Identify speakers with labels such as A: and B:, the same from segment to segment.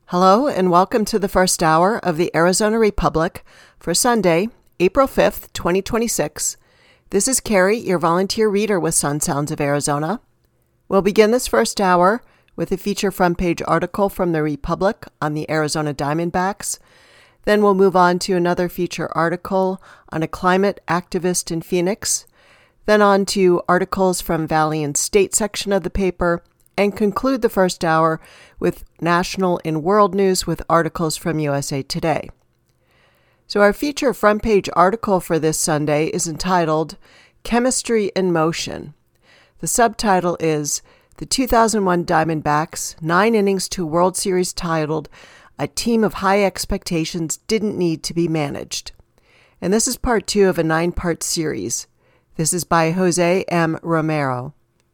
A: Hello and welcome to the first hour of the Arizona Republic for Sunday, April 5th, 2026. This is Carrie, your volunteer reader with Sun Sounds of Arizona. We'll begin this first hour with a feature front page article from the Republic on the Arizona Diamondbacks. Then we'll move on to another feature article on a climate activist in Phoenix. Then on to articles from Valley and State section of the paper, and conclude the first hour with national and world news with articles from USA Today. So our feature front page article for this Sunday is entitled Chemistry in Motion. The subtitle is The 2001 Diamondbacks, 9 innings to World Series titled, A Team of High Expectations Didn't Need to Be Managed. And this is part 2 of a 9-part series. This is by Jose M. Romero.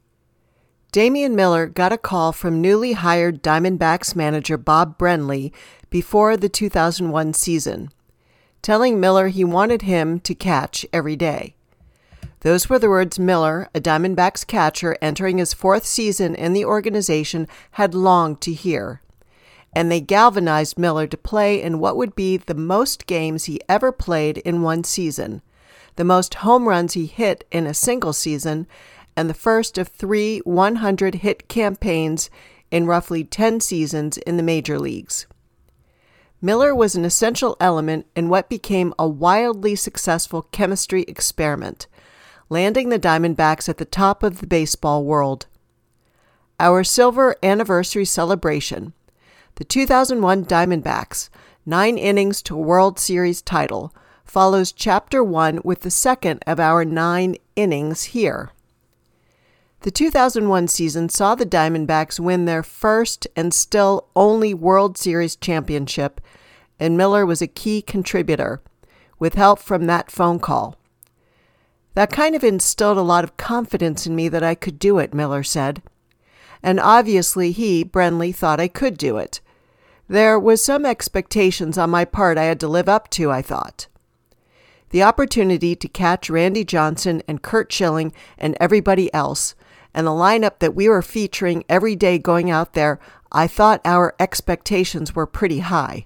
A: Damian Miller got a call from newly hired Diamondbacks manager Bob Brenly before the 2001 season, telling Miller he wanted him to catch every day. Those were the words Miller, a Diamondbacks catcher entering his 4th season in the organization, had longed to hear. And they galvanized Miller to play in what would be the most games he ever played in one season, the most home runs he hit in a single season, and the first of 3 100-hit campaigns in roughly 10 seasons in the major leagues. Miller was an essential element in what became a wildly successful chemistry experiment, landing the Diamondbacks at the top of the baseball world. Our silver anniversary celebration, the 2001 Diamondbacks, 9 innings to a World Series title, follows Chapter 1 with the second of our 9 innings here. The 2001 season saw the Diamondbacks win their first and still only World Series championship, and Miller was a key contributor, with help from that phone call. That kind of instilled a lot of confidence in me that I could do it, Miller said. And obviously he, Brenly, thought I could do it. There was some expectations on my part I had to live up to, I thought. The opportunity to catch Randy Johnson and Curt Schilling and everybody else, and the lineup that we were featuring every day going out there, I thought our expectations were pretty high.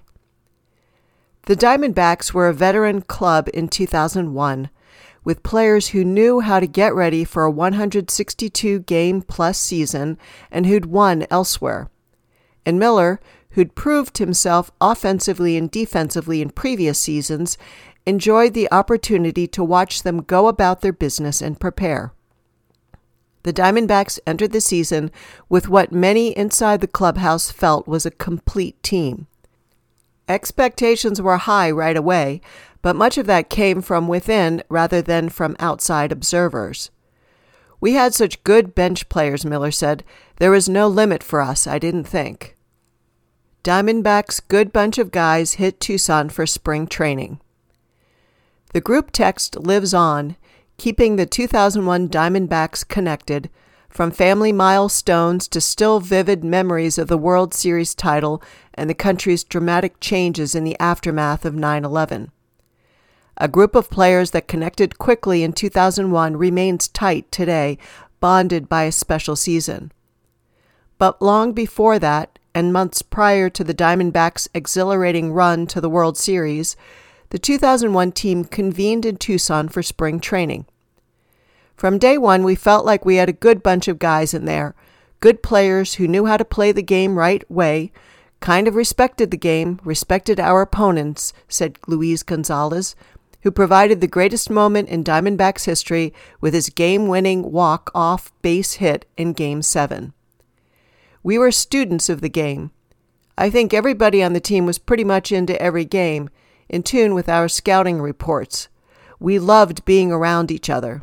A: The Diamondbacks were a veteran club in 2001, with players who knew how to get ready for a 162-game-plus season and who'd won elsewhere. And Miller, who'd proved himself offensively and defensively in previous seasons, enjoyed the opportunity to watch them go about their business and prepare. The Diamondbacks entered the season with what many inside the clubhouse felt was a complete team. Expectations were high right away, but much of that came from within rather than from outside observers. We had such good bench players, Miller said. There was no limit for us, I didn't think. Diamondbacks' good bunch of guys hit Tucson for spring training. The group text lives on, keeping the 2001 Diamondbacks connected, from family milestones to still vivid memories of the World Series title and the country's dramatic changes in the aftermath of 9/11. A group of players that connected quickly in 2001 remains tight today, bonded by a special season. But long before that, and months prior to the Diamondbacks' exhilarating run to the World Series, the 2001 team convened in Tucson for spring training. From day one, we felt like we had a good bunch of guys in there, good players who knew how to play the game right way, kind of respected the game, respected our opponents, said Luis Gonzalez, who provided the greatest moment in Diamondbacks history with his game-winning walk-off base hit in Game 7. We were students of the game. I think everybody on the team was pretty much into every game, in tune with our scouting reports. We loved being around each other.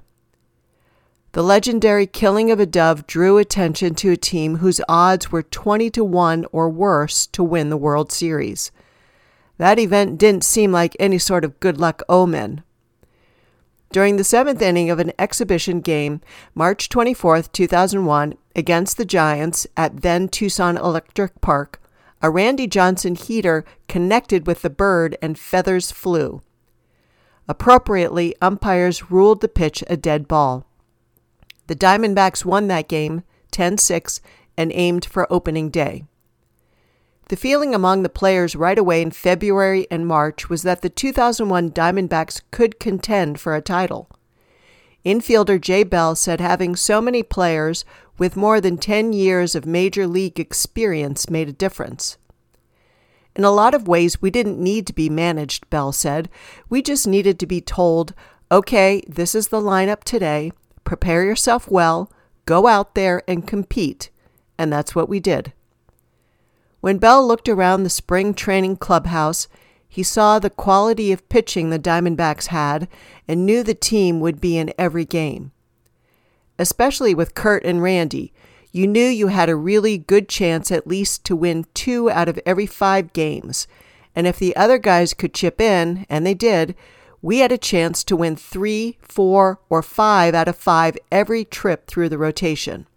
A: The legendary killing of a dove drew attention to a team whose odds were 20-1 or worse to win the World Series. That event didn't seem like any sort of good luck omen. During the 7th inning of an exhibition game, March 24, 2001, against the Giants at then Tucson Electric Park, a Randy Johnson heater connected with the bird and feathers flew. Appropriately, umpires ruled the pitch a dead ball. The Diamondbacks won that game 10-6 and aimed for opening day. The feeling among the players right away in February and March was that the 2001 Diamondbacks could contend for a title. Infielder Jay Bell said having so many players with more than 10 years of major league experience made a difference. In a lot of ways, we didn't need to be managed, Bell said. We just needed to be told, okay, this is the lineup today. Prepare yourself well, go out there and compete. And that's what we did. When Bell looked around the spring training clubhouse, he saw the quality of pitching the Diamondbacks had and knew the team would be in every game. Especially with Kurt and Randy, you knew you had a really good chance at least to win 2 out of every 5 games. And if the other guys could chip in, and they did, we had a chance to win 3, 4, or 5 out of 5 every trip through the rotation.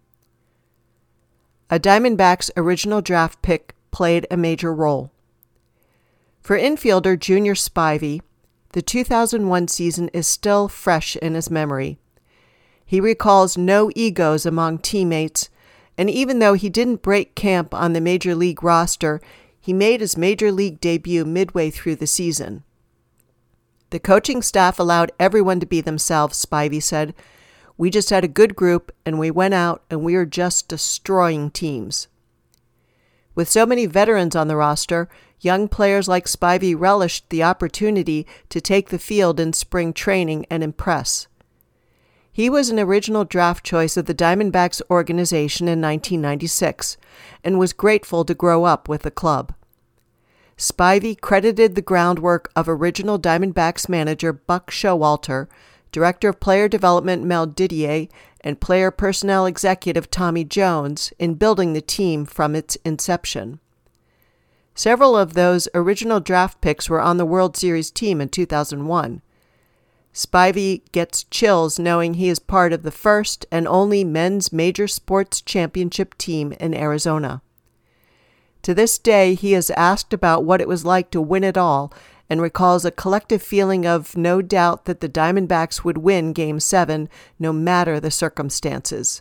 A: A Diamondbacks original draft pick played a major role. For infielder Junior Spivey, the 2001 season is still fresh in his memory. He recalls no egos among teammates, and even though he didn't break camp on the Major League roster, he made his Major League debut midway through the season. The coaching staff allowed everyone to be themselves, Spivey said. We just had a good group, and we went out, and we were just destroying teams. With so many veterans on the roster, young players like Spivey relished the opportunity to take the field in spring training and impress. He was an original draft choice of the Diamondbacks organization in 1996 and was grateful to grow up with the club. Spivey credited the groundwork of original Diamondbacks manager Buck Showalter, director of player development Mel Didier, and player personnel executive Tommy Jones in building the team from its inception. Several of those original draft picks were on the World Series team in 2001. Spivey gets chills knowing he is part of the first and only men's major sports championship team in Arizona. To this day, he is asked about what it was like to win it all and recalls a collective feeling of no doubt that the Diamondbacks would win Game 7 no matter the circumstances.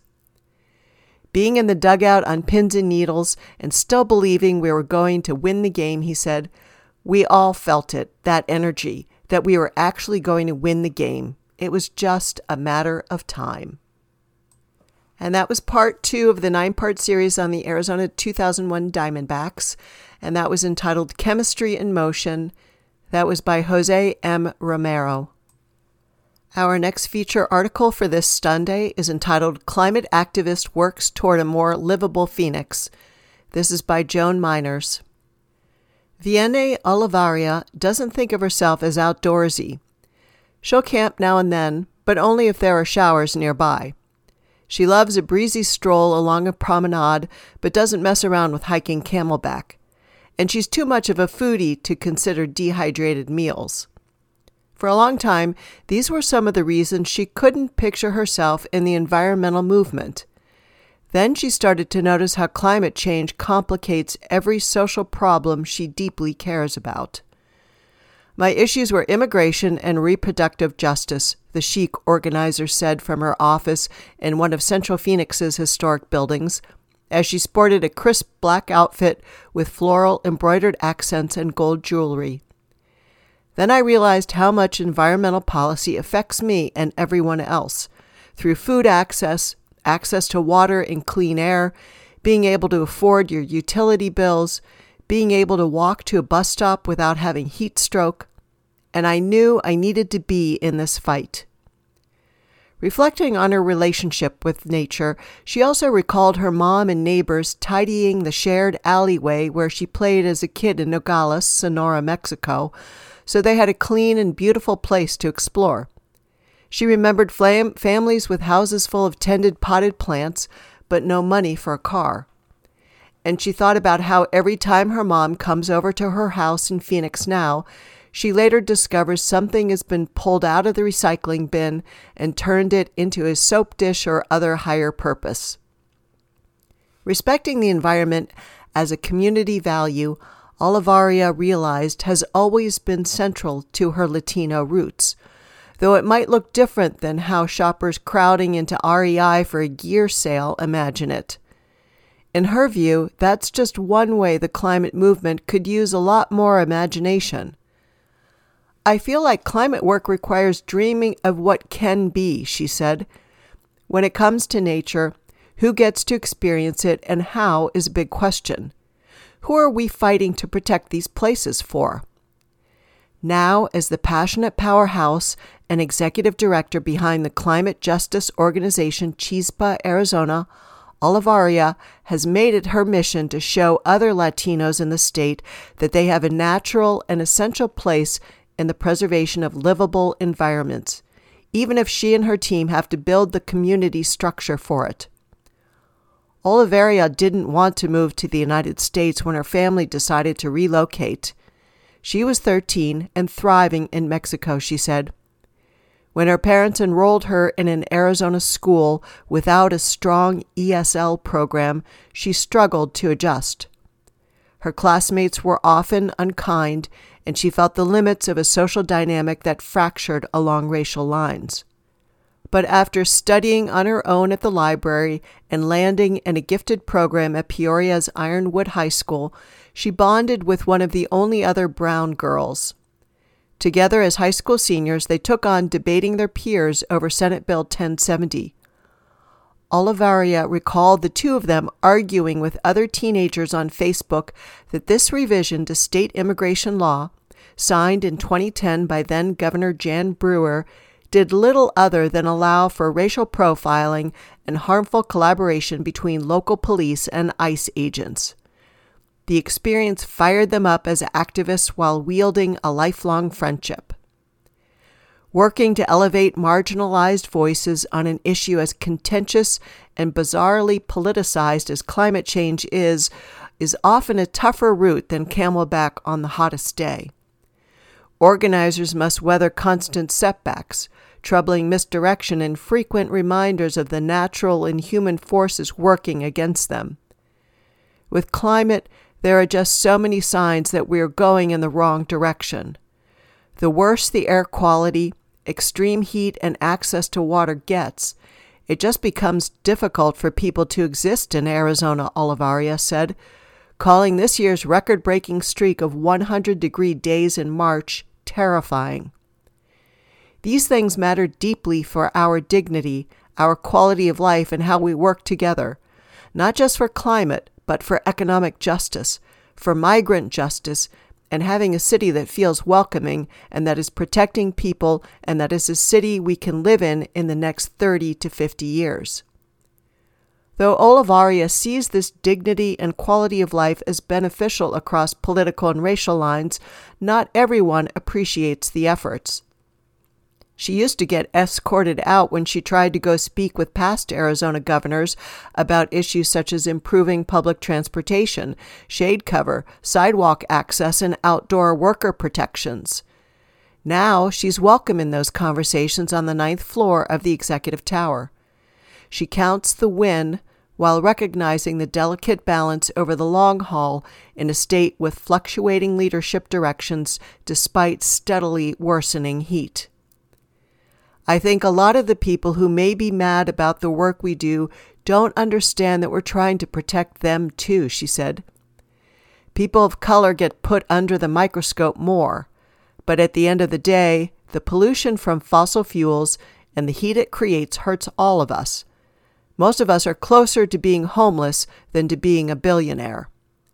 A: Being in the dugout on pins and needles and still believing we were going to win the game, he said, we all felt it, that energy, that we were actually going to win the game. It was just a matter of time. And that was part 2 of the 9-part series on the Arizona 2001 Diamondbacks, and that was entitled Chemistry in Motion. That was by Jose M. Romero. Our next feature article for this Sunday is entitled Climate Activist Works Toward a More Livable Phoenix. This is by Joan Miners. Vienne Olivaria doesn't think of herself as outdoorsy. She'll camp now and then, but only if there are showers nearby. She loves a breezy stroll along a promenade, but doesn't mess around with hiking camelback. And she's too much of a foodie to consider dehydrated meals. For a long time, these were some of the reasons she couldn't picture herself in the environmental movement. Then she started to notice how climate change complicates every social problem she deeply cares about. My issues were immigration and reproductive justice, the chic organizer said from her office in one of Central Phoenix's historic buildings, as she sported a crisp black outfit with floral embroidered accents and gold jewelry. Then I realized how much environmental policy affects me and everyone else, through food access, access to water and clean air, being able to afford your utility bills, being able to walk to a bus stop without having heat stroke, and I knew I needed to be in this fight. Reflecting on her relationship with nature, she also recalled her mom and neighbors tidying the shared alleyway where she played as a kid in Nogales, Sonora, Mexico, so they had a clean and beautiful place to explore. She remembered families with houses full of tended potted plants, but no money for a car. And she thought about how every time her mom comes over to her house in Phoenix now, she later discovers something has been pulled out of the recycling bin and turned it into a soap dish or other higher purpose. Respecting the environment as a community value, Olivaria realized has always been central to her Latino roots, though it might look different than how shoppers crowding into REI for a gear sale imagine it. In her view, that's just one way the climate movement could use a lot more imagination. I feel like climate work requires dreaming of what can be, she said. When it comes to nature, who gets to experience it and how is a big question. Who are we fighting to protect these places for? Now, as the passionate powerhouse and executive director behind the climate justice organization Chispa Arizona, Olivaria has made it her mission to show other Latinos in the state that they have a natural and essential place in the preservation of livable environments, even if she and her team have to build the community structure for it. Olivaria didn't want to move to the United States when her family decided to relocate. She was 13 and thriving in Mexico, she said. When her parents enrolled her in an Arizona school without a strong ESL program, she struggled to adjust. Her classmates were often unkind, and she felt the limits of a social dynamic that fractured along racial lines. But after studying on her own at the library and landing in a gifted program at Peoria's Ironwood High School, she bonded with one of the only other brown girls. Together as high school seniors, they took on debating their peers over Senate Bill 1070. Olivaria recalled the two of them arguing with other teenagers on Facebook that this revision to state immigration law, signed in 2010 by then-Governor Jan Brewer, did little other than allow for racial profiling and harmful collaboration between local police and ICE agents. The experience fired them up as activists while wielding a lifelong friendship. Working to elevate marginalized voices on an issue as contentious and bizarrely politicized as climate change is often a tougher route than camelback on the hottest day. Organizers must weather constant setbacks, troubling misdirection, and frequent reminders of the natural and human forces working against them. With climate, there are just so many signs that we are going in the wrong direction. The worse the air quality, extreme heat, and access to water gets, it just becomes difficult for people to exist in Arizona, Olivaria said, calling this year's record-breaking streak of 100-degree days in March terrifying. These things matter deeply for our dignity, our quality of life, and how we work together, not just for climate, but for economic justice, for migrant justice, and having a city that feels welcoming and that is protecting people and that is a city we can live in the next 30 to 50 years. Though Olivaria sees this dignity and quality of life as beneficial across political and racial lines, not everyone appreciates the efforts. She used to get escorted out when she tried to go speak with past Arizona governors about issues such as improving public transportation, shade cover, sidewalk access, and outdoor worker protections. Now she's welcome in those conversations on the 9th floor of the Executive Tower. She counts the win while recognizing the delicate balance over the long haul in a state with fluctuating leadership directions despite steadily worsening heat. I think a lot of the people who may be mad about the work we do don't understand that we're trying to protect them too, she said. People of color get put under the microscope more, but at the end of the day, the pollution from fossil fuels and the heat it creates hurts all of us. Most of us are closer to being homeless than to being a billionaire.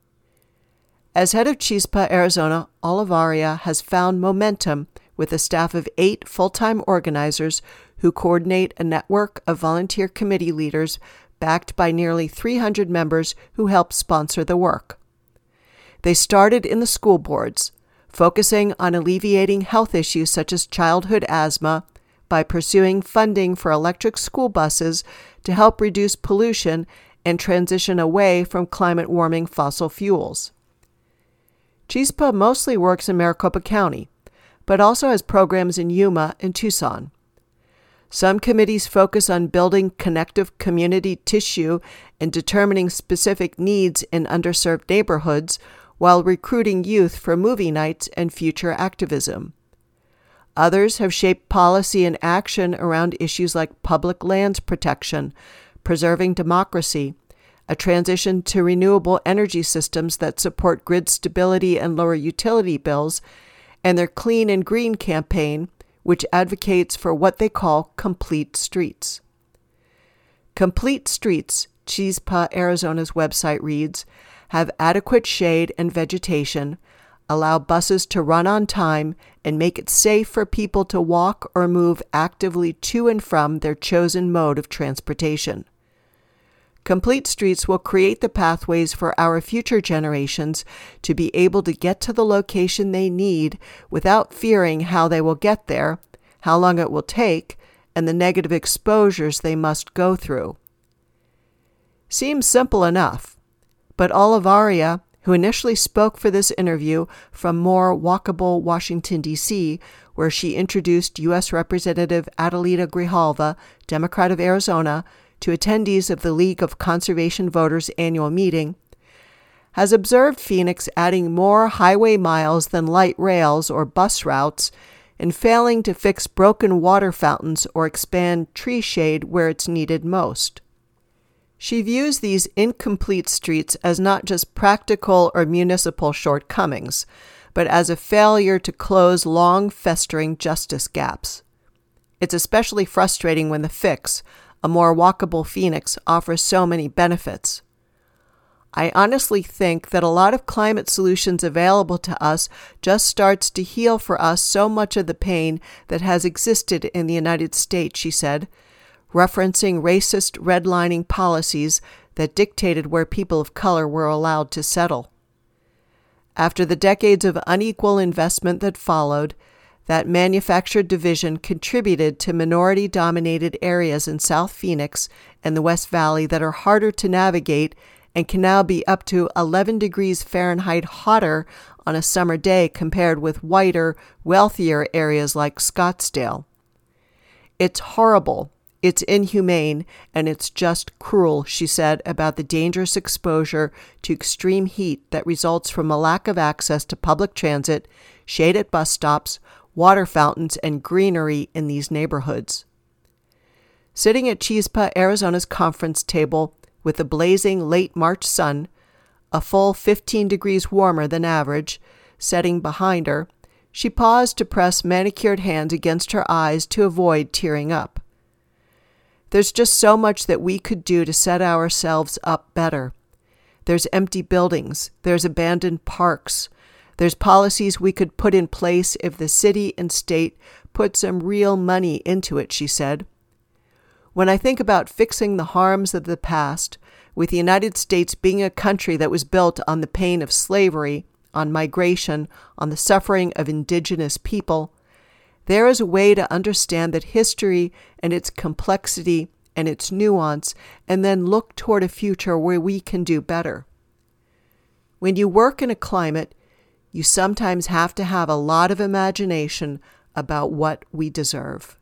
A: As head of Chispa, Arizona, Olivaria has found momentum with a staff of 8 full-time organizers who coordinate a network of volunteer committee leaders backed by nearly 300 members who help sponsor the work. They started in the school boards, focusing on alleviating health issues such as childhood asthma by pursuing funding for electric school buses to help reduce pollution and transition away from climate-warming fossil fuels. Chispa mostly works in Maricopa County, but also has programs in Yuma and Tucson. Some committees focus on building connective community tissue and determining specific needs in underserved neighborhoods while recruiting youth for movie nights and future activism. Others have shaped policy and action around issues like public lands protection, preserving democracy, a transition to renewable energy systems that support grid stability and lower utility bills, and their Clean and Green campaign, which advocates for what they call complete streets. Complete streets, Chispa, Arizona's website reads, have adequate shade and vegetation, allow buses to run on time, and make it safe for people to walk or move actively to and from their chosen mode of transportation. Complete streets will create the pathways for our future generations to be able to get to the location they need without fearing how they will get there, how long it will take, and the negative exposures they must go through. Seems simple enough, but Olivaria, who initially spoke for this interview from more walkable Washington, D.C., where she introduced U.S. Representative Adelita Grijalva, Democrat of Arizona, to attendees of the League of Conservation Voters annual meeting, has observed Phoenix adding more highway miles than light rails or bus routes and failing to fix broken water fountains or expand tree shade where it's needed most. She views these incomplete streets as not just practical or municipal shortcomings, but as a failure to close long festering justice gaps. It's especially frustrating when the fix, a more walkable Phoenix, offers so many benefits. I honestly think that a lot of climate solutions available to us just starts to heal for us so much of the pain that has existed in the United States, she said, referencing racist redlining policies that dictated where people of color were allowed to settle. After the decades of unequal investment that followed, that manufactured division contributed to minority-dominated areas in South Phoenix and the West Valley that are harder to navigate and can now be up to 11 degrees Fahrenheit hotter on a summer day compared with whiter, wealthier areas like Scottsdale. It's horrible, it's inhumane, and it's just cruel, she said about the dangerous exposure to extreme heat that results from a lack of access to public transit, shade at bus stops, water fountains, and greenery in these neighborhoods. Sitting at Chispa, Arizona's conference table with the blazing late March sun, a full 15 degrees warmer than average, setting behind her, she paused to press manicured hands against her eyes to avoid tearing up. There's just so much that we could do to set ourselves up better. There's empty buildings, there's abandoned parks, there's policies we could put in place if the city and state put some real money into it, she said. When I think about fixing the harms of the past, with the United States being a country that was built on the pain of slavery, on migration, on the suffering of indigenous people, there is a way to understand that history and its complexity and its nuance, and then look toward a future where we can do better. When you work in a climate, you sometimes have to have a lot of imagination about what we deserve.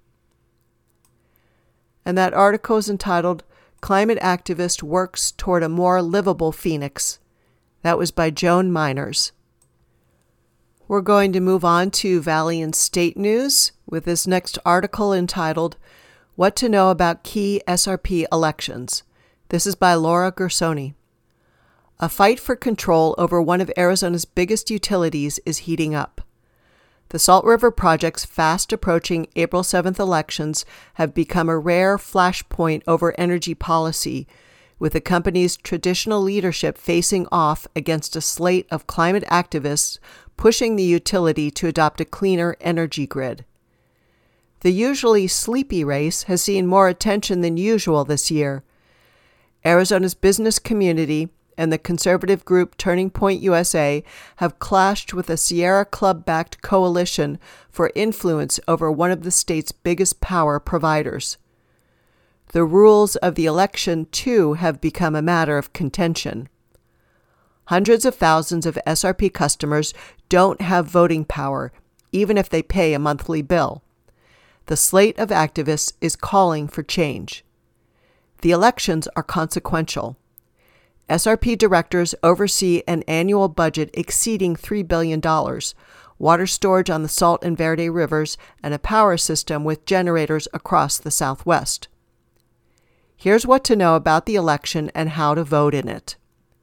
A: And that article is entitled, Climate Activist Works Toward a More Livable Phoenix. That was by Joan Miners. We're going to move on to Valley and State News with this next article entitled, What to Know About Key SRP Elections. This is by Laura Gersoni. A fight for control over one of Arizona's biggest utilities is heating up. The Salt River Project's fast-approaching April 7th elections have become a rare flashpoint over energy policy, with the company's traditional leadership facing off against a slate of climate activists pushing the utility to adopt a cleaner energy grid. The usually sleepy race has seen more attention than usual this year. Arizona's business community and the conservative group Turning Point USA have clashed with a Sierra Club-backed coalition for influence over one of the state's biggest power providers. The rules of the election, too, have become a matter of contention. Hundreds of thousands of SRP customers don't have voting power, even if they pay a monthly bill. The slate of activists is calling for change. The elections are consequential. SRP directors oversee an annual budget exceeding $3 billion, water storage on the Salt and Verde rivers, and a power system with generators across the Southwest. Here's what to know about the election and how to vote in it.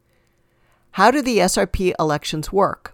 A: How do the SRP elections work?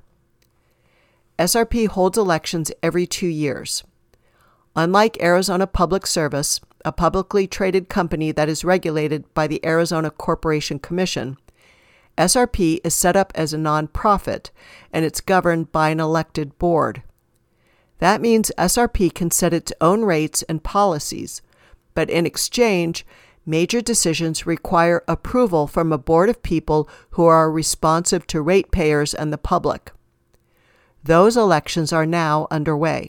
A: SRP holds elections every 2 years. Unlike Arizona Public Service, a publicly traded company that is regulated by the Arizona Corporation Commission, SRP is set up as a nonprofit, and it's governed by an elected board. That means SRP can set its own rates and policies, but in exchange, major decisions require approval from a board of people who are responsive to ratepayers and the public. Those elections are now underway.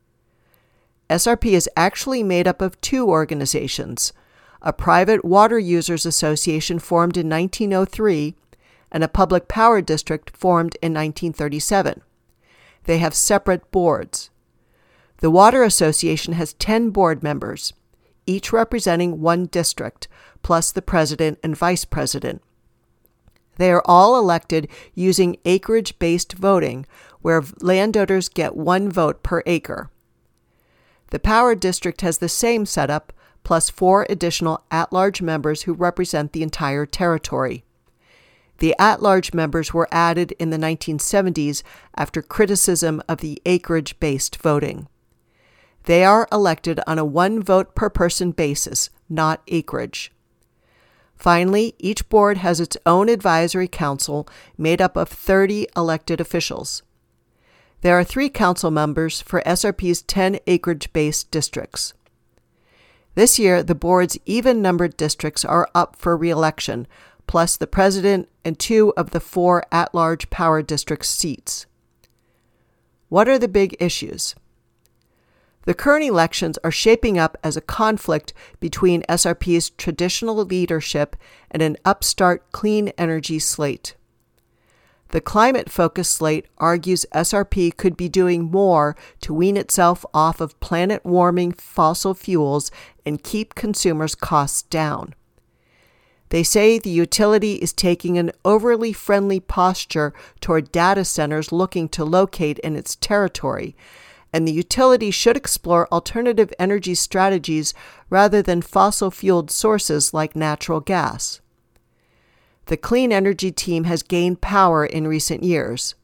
A: SRP is actually made up of 2 organizations, a private water users association formed in 1903 and a public power district formed in 1937. They have separate boards. The Water Association has 10 board members, each representing 1 district, plus the president and vice president. They are all elected using acreage-based voting, where landowners get 1 vote per acre. The Power District has the same setup, plus 4 additional at-large members who represent the entire territory. The at-large members were added in the 1970s after criticism of the acreage-based voting. They are elected on a 1 vote per person basis, not acreage. Finally, each board has its own advisory council made up of 30 elected officials. There are 3 council members for SRP's 10 acreage-based districts. This year, the board's even-numbered districts are up for re-election, plus the president and 2 of the 4 at-large power district seats. What are the big issues? The current elections are shaping up as a conflict between SRP's traditional leadership and an upstart clean energy slate. The climate-focused slate argues SRP could be doing more to wean itself off of planet-warming fossil fuels and keep consumers' costs down. They say the utility is taking an overly friendly posture toward data centers looking to locate in its territory, and the utility should explore alternative energy strategies rather than fossil-fueled sources like natural gas. The clean energy team has gained power in recent years.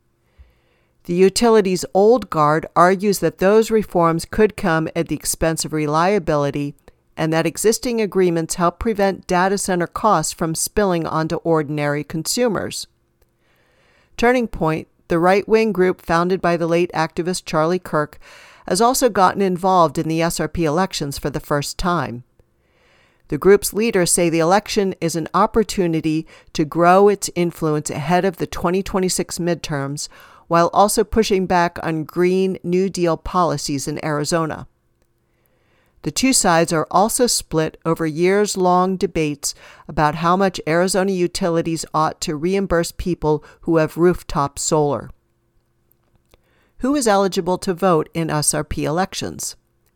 A: The utility's old guard argues that those reforms could come at the expense of reliability and that existing agreements help prevent data center costs from spilling onto ordinary consumers. Turning Point, the right-wing group founded by the late activist Charlie Kirk, has also gotten involved in the SRP elections for the first time. The group's leaders say the election is an opportunity to grow its influence ahead of the 2026 midterms, while also pushing back on Green New Deal policies in Arizona. The 2 sides are also split over years-long debates about how much Arizona utilities ought to reimburse people who have rooftop solar. Who is eligible to vote in SRP elections?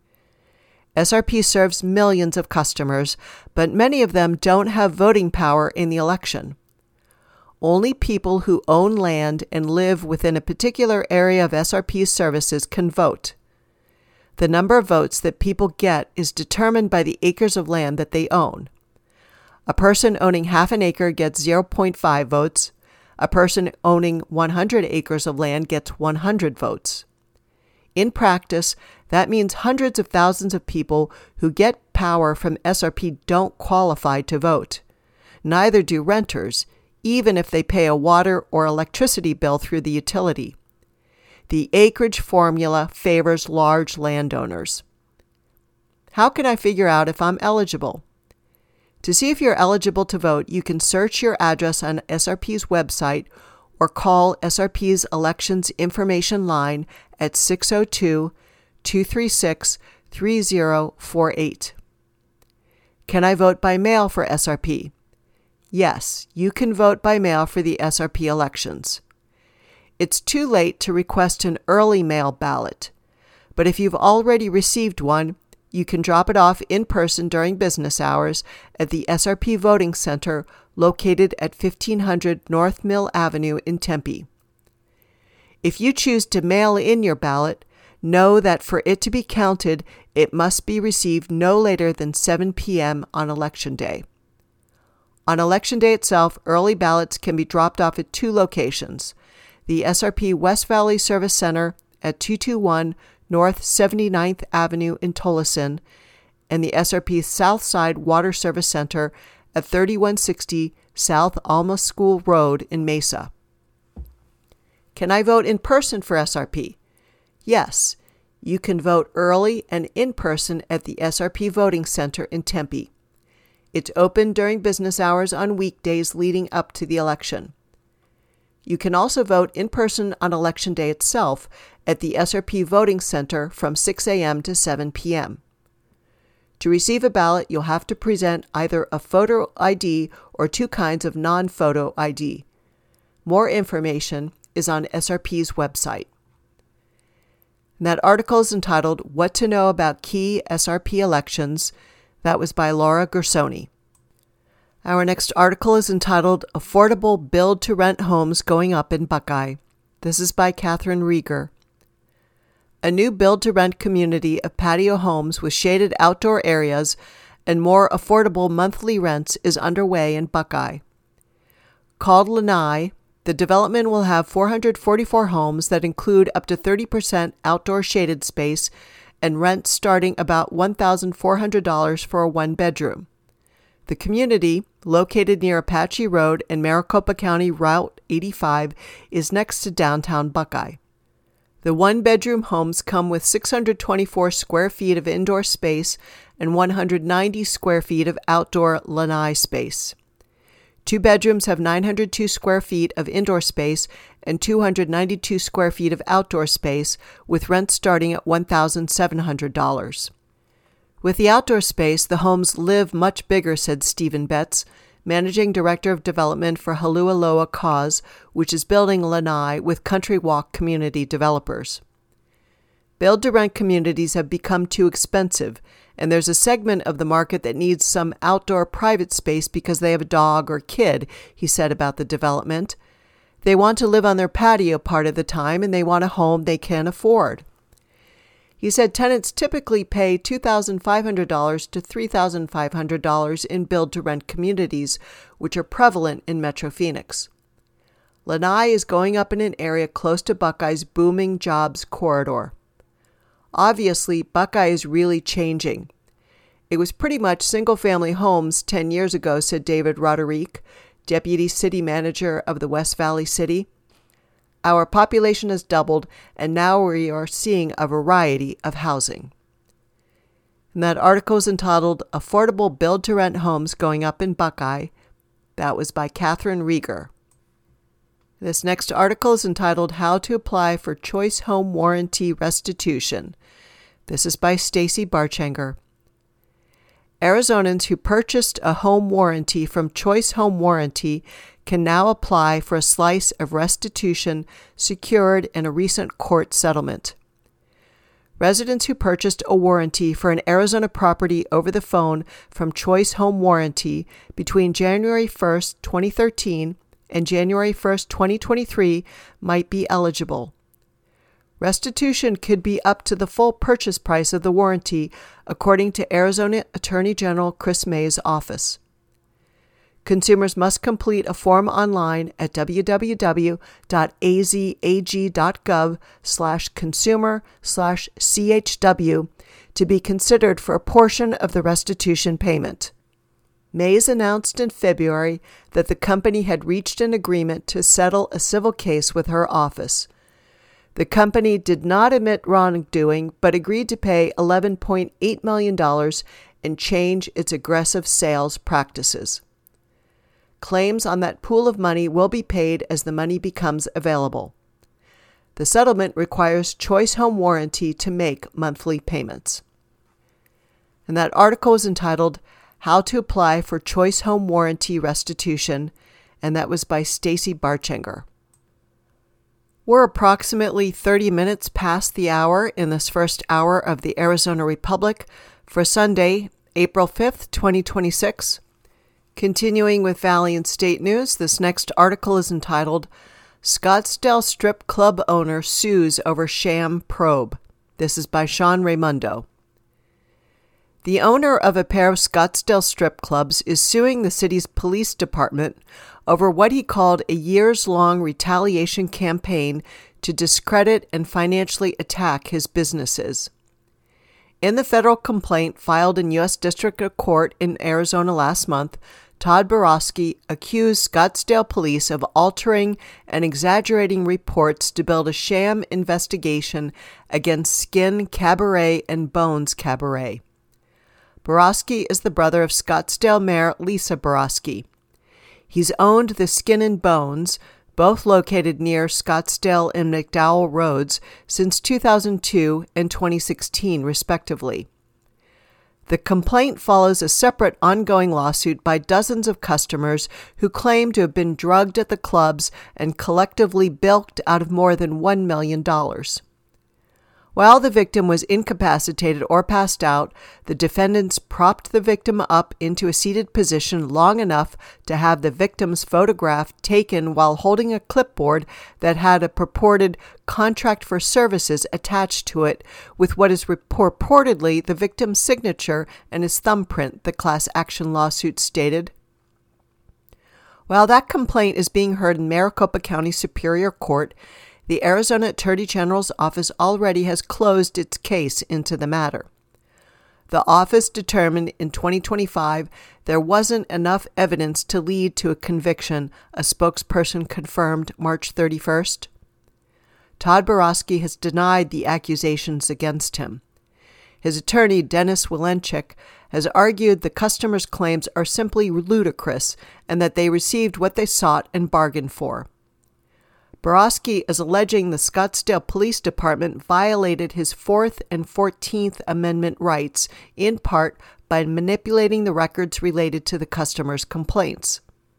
A: SRP serves millions of customers, but many of them don't have voting power in the election. Only people who own land and live within a particular area of SRP's services can vote. The number of votes that people get is determined by the acres of land that they own. A person owning half an acre gets 0.5 votes. A person owning 100 acres of land gets 100 votes. In practice, that means hundreds of thousands of people who get power from SRP don't qualify to vote. Neither do renters, even if they pay a water or electricity bill through the utility. The acreage formula favors large landowners. How can I figure out if I'm eligible? To see if you're eligible to vote, you can search your address on SRP's website or call SRP's Elections Information Line at 602-236-3048. Can I vote by mail for SRP? Yes, you can vote by mail for the SRP elections. It's too late to request an early mail ballot, but if you've already received one, you can drop it off in person during business hours at the SRP Voting Center located at 1500 North Mill Avenue in Tempe. If you choose to mail in your ballot, Know that for it to be counted, it must be received no later than 7 p.m. on Election Day. On Election Day itself, early ballots can be dropped off at 2 locations: the SRP West Valley Service Center at 221 North 79th Avenue in Tolleson, and the SRP Southside Water Service Center at 3160 South Alma School Road in Mesa. Can I vote in person for SRP? Yes, you can vote early and in person at the SRP Voting Center in Tempe. It's open during business hours on weekdays leading up to the election. You can also vote in person on Election Day itself at the SRP Voting Center from 6 a.m. to 7 p.m. To receive a ballot, you'll have to present either a photo ID or 2 kinds of non-photo ID. More information is on SRP's website. And that article is entitled What to Know About Key SRP Elections. That was by Laura Gersoni. Our next article is entitled Affordable Build-to-Rent Homes Going Up in Buckeye. This is by Catherine Rieger. A new build-to-rent community of patio homes with shaded outdoor areas and more affordable monthly rents is underway in Buckeye. Called Lanai, the development will have 444 homes that include up to 30% outdoor shaded space and rent starting about $1,400 for a 1-bedroom. The community, located near Apache Road and Maricopa County Route 85, is next to downtown Buckeye. The 1-bedroom homes come with 624 square feet of indoor space and 190 square feet of outdoor lanai space. 2 bedrooms have 902 square feet of indoor space and 292 square feet of outdoor space, with rent starting at $1,700. With the outdoor space, the homes live much bigger, said Stephen Betts, Managing Director of Development for Halualoa Cause, which is building lanai with Country Walk community developers. Build-to-rent communities have become too expensive, and there's a segment of the market that needs some outdoor private space because they have a dog or kid, he said about the development. They want to live on their patio part of the time, and they want a home they can afford. He said tenants typically pay $2,500 to $3,500 in build-to-rent communities, which are prevalent in Metro Phoenix. Lanai is going up in an area close to Buckeye's booming jobs corridor. Obviously, Buckeye is really changing. It was pretty much single-family homes 10 years ago, said David Roderick, Deputy City Manager of the West Valley City. Our population has doubled, and now we are seeing a variety of housing. And that article is entitled Affordable Build-to-Rent Homes Going Up in Buckeye. That was by Catherine Rieger. This next article is entitled How to Apply for Choice Home Warranty Restitution. This is by Stacy Barchanger. Arizonans who purchased a home warranty from Choice Home Warranty can now apply for a slice of restitution secured in a recent court settlement. Residents who purchased a warranty for an Arizona property over the phone from Choice Home Warranty between January 1st, 2013 and January 1st, 2023 might be eligible. Restitution could be up to the full purchase price of the warranty, according to Arizona Attorney General Chris May's office. Consumers must complete a form online at www.azag.gov/consumer/CHW to be considered for a portion of the restitution payment. Mays announced in February that the company had reached an agreement to settle a civil case with her office. The company did not admit wrongdoing, but agreed to pay $11.8 million and change its aggressive sales practices. Claims on that pool of money will be paid as the money becomes available. The settlement requires Choice Home Warranty to make monthly payments. And that article is entitled How to Apply for Choice Home Warranty Restitution, and that was by Stacy Barchanger. We're approximately 30 minutes past the hour in this first hour of the Arizona Republic for Sunday, April 5th, 2026. Continuing with Valley and State News, this next article is entitled Scottsdale Strip Club Owner Sues Over Sham Probe. This is by Sean Raimundo. The owner of a pair of Scottsdale strip clubs is suing the city's police department over what he called a years-long retaliation campaign to discredit and financially attack his businesses. In the federal complaint filed in U.S. District Court in Arizona last month, Todd Borowski accused Scottsdale police of altering and exaggerating reports to build a sham investigation against Skin Cabaret and Bones Cabaret. Borowski is the brother of Scottsdale Mayor Lisa Borowski. He's owned the Skin and Bones, both located near Scottsdale and McDowell Roads, since 2002 and 2016, respectively. The complaint follows a separate ongoing lawsuit by dozens of customers who claim to have been drugged at the clubs and collectively bilked out of more than $1 million. While the victim was incapacitated or passed out, the defendants propped the victim up into a seated position long enough to have the victim's photograph taken while holding a clipboard that had a purported contract for services attached to it with what is purportedly the victim's signature and his thumbprint, the class action lawsuit stated. While that complaint is being heard in Maricopa County Superior Court, the Arizona Attorney General's office already has closed its case into the matter. The office determined in 2025 there wasn't enough evidence to lead to a conviction, a spokesperson confirmed March 31st. Todd Borowski has denied the accusations against him. His attorney, Dennis Wilenchik, has argued the customers' claims are simply ludicrous and that they received what they sought and bargained for. Borowski is alleging the Scottsdale Police Department violated his 4th and 14th Amendment rights, in part by manipulating the records related to the customers' complaints.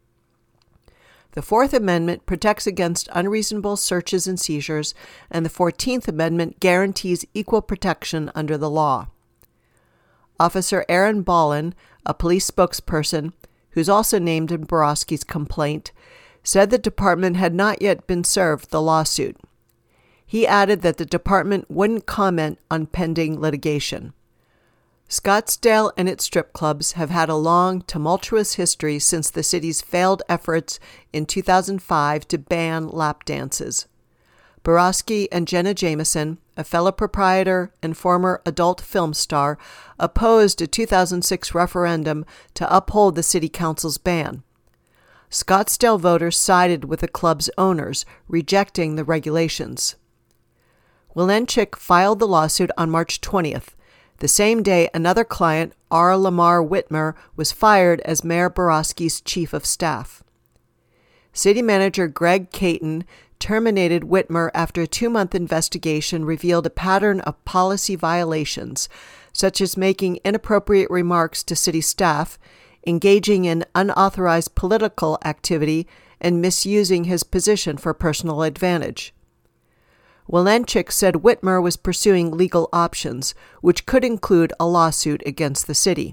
A: The 4th Amendment protects against unreasonable searches and seizures, and the 14th Amendment guarantees equal protection under the law. Officer Aaron Ballin, a police spokesperson, who's also named in Borowski's complaint, said the department had not yet been served the lawsuit. He added that the department wouldn't comment on pending litigation. Scottsdale and its strip clubs have had a long, tumultuous history since the city's failed efforts in 2005 to ban lap dances. Borowski and Jenna Jameson, a fellow proprietor and former adult film star, opposed a 2006 referendum to uphold the city council's ban. Scottsdale voters sided with the club's owners, rejecting the regulations. Wilenchik filed the lawsuit on March 20th. The same day, another client, R. Lamar Whitmer, was fired as Mayor Borowski's chief of staff. City Manager Greg Caton terminated Whitmer after a 2-month investigation revealed a pattern of policy violations, such as making inappropriate remarks to city staff, engaging in unauthorized political activity, and misusing his position for personal advantage. Wilenchik said Whitmer was pursuing legal options, which could include a lawsuit against the city.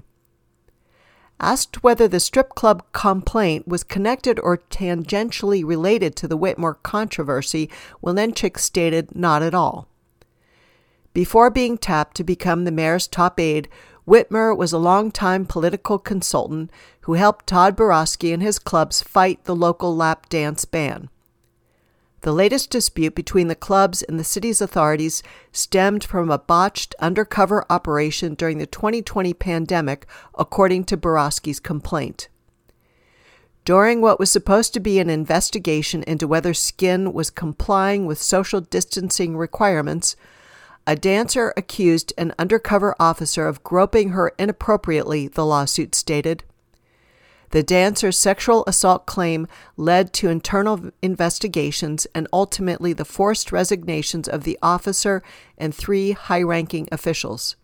A: Asked whether the strip club complaint was connected or tangentially related to the Whitmer controversy, Wilenchik stated not at all. Before being tapped to become the mayor's top aide, Whitmer was a longtime political consultant who helped Todd Borowski and his clubs fight the local lap dance ban. The latest dispute between the clubs and the city's authorities stemmed from a botched undercover operation during the 2020 pandemic, according to Borowski's complaint. During what was supposed to be an investigation into whether Skin was complying with social distancing requirements, a dancer accused an undercover officer of groping her inappropriately, the lawsuit stated. The dancer's sexual assault claim led to internal investigations and ultimately the forced resignations of the officer and 3 high-ranking officials.